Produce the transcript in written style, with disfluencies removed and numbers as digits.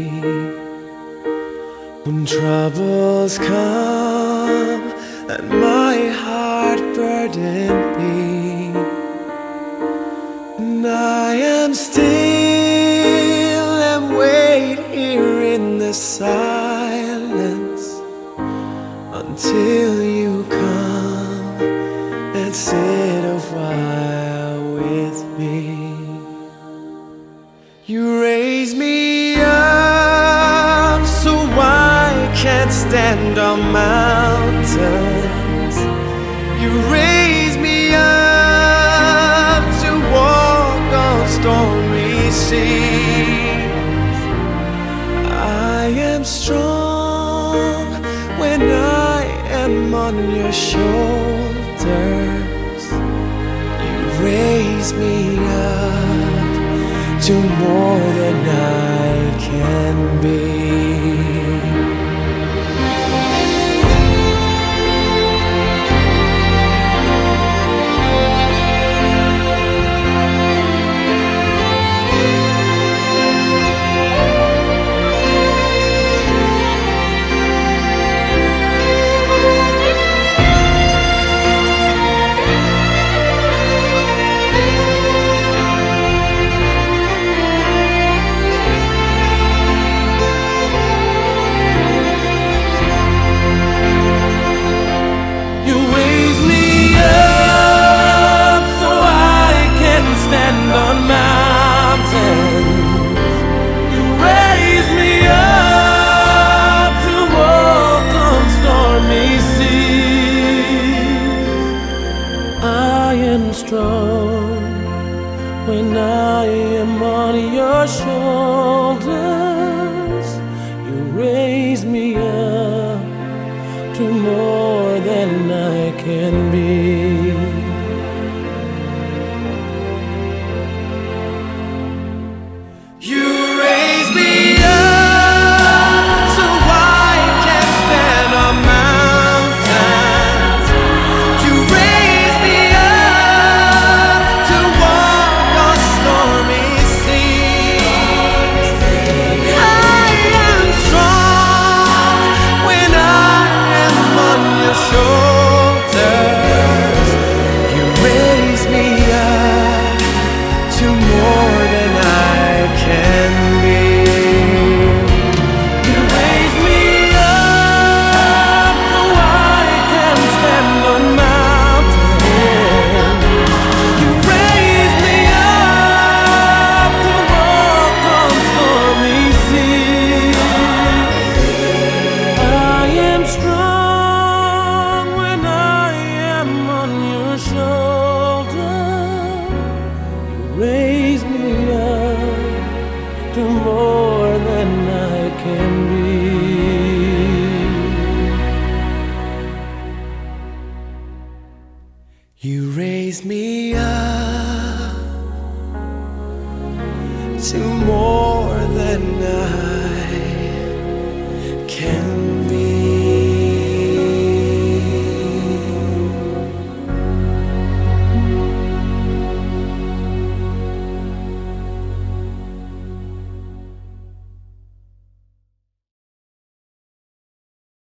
When troubles come and my heart burden be, and I am still and wait here in the silence until you come and sit a while with me. You raise me up so I can't stand on mountains. You raise me up to walk on stormy seas. I am strong when I am on your shoulders. You raise me up to more than I